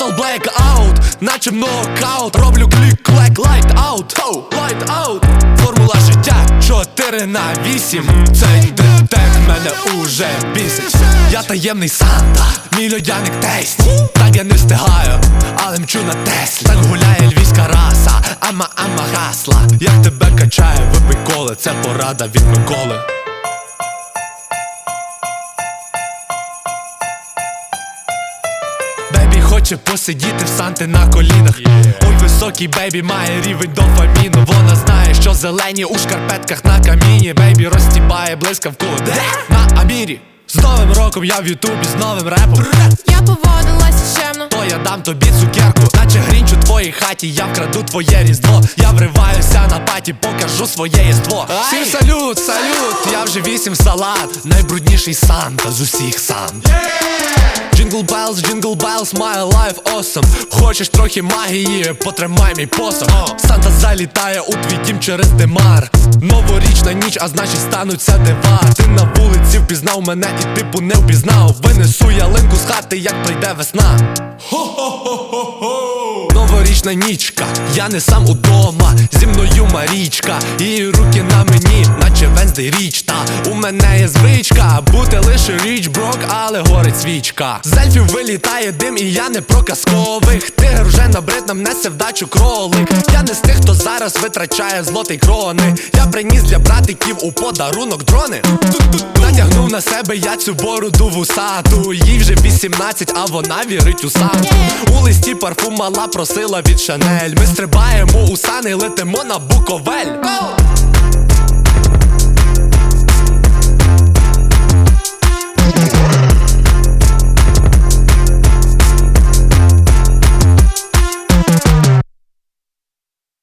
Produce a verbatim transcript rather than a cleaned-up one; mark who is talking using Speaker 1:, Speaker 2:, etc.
Speaker 1: All blackout, наче нокаут. Роблю клік-клек, light out, oh, light out. Формула життя чотири на вісім. Цей детек мене уже бісить. Я таємний Санта, мій льодяник тесті. Так я не встигаю, але мчу на Теслі. Так гуляє львівська раса, ама ама гасла. Як тебе качає, випий коле, це порада від Миколи. Бейбі хоче посидіти в Санти на колінах. Ой, високий бейбі має рівень дофаміну. Вона знає, що зелені у шкарпетках на каміні. Бейбі розтібає блискавку на Амірі. З новим роком я в ютубі, з новим репом.
Speaker 2: Я поводилась чемно,
Speaker 1: то я дам тобі цукерку. Наче Грінч у твоїй хаті, я вкраду твоє різдво. Я вриваюся на паті, покажу своє єство. Всім салют, салют, я вже вісім салат. Найбрудніший Санта з усіх Сант. Jingle bells, jingle bells, my life awesome. Хочеш трохи магії, потримай мій посох. Санта залітає у твій дім через димар. Новорічна ніч, а значить стануться дива. Ти на вулиці впізнав мене і типу не впізнав. Винесу ялинку з хати, як прийде весна. Хо-хо-хо-хо-хо. Новорічна нічка, я не сам удома. Зі мною Марічка, її руки на мені, наче Венздей річ. Та у мене є звичка бути лише річ брок, але горить свічка. З ельфів вилітає дим, і я не про казкових. Тигр вже набрид, нам несе вдачу кролик. Я не з тих, хто зараз витрачає злотий крони. Я приніс для братиків у подарунок дрони. Натягнув на себе я цю бороду вусату. Їй вже вісімнадцять, а вона вірить у Санту. У листі парфум мала просила від Шанель. Ми стрибаємо у сани, летимо на Буковель.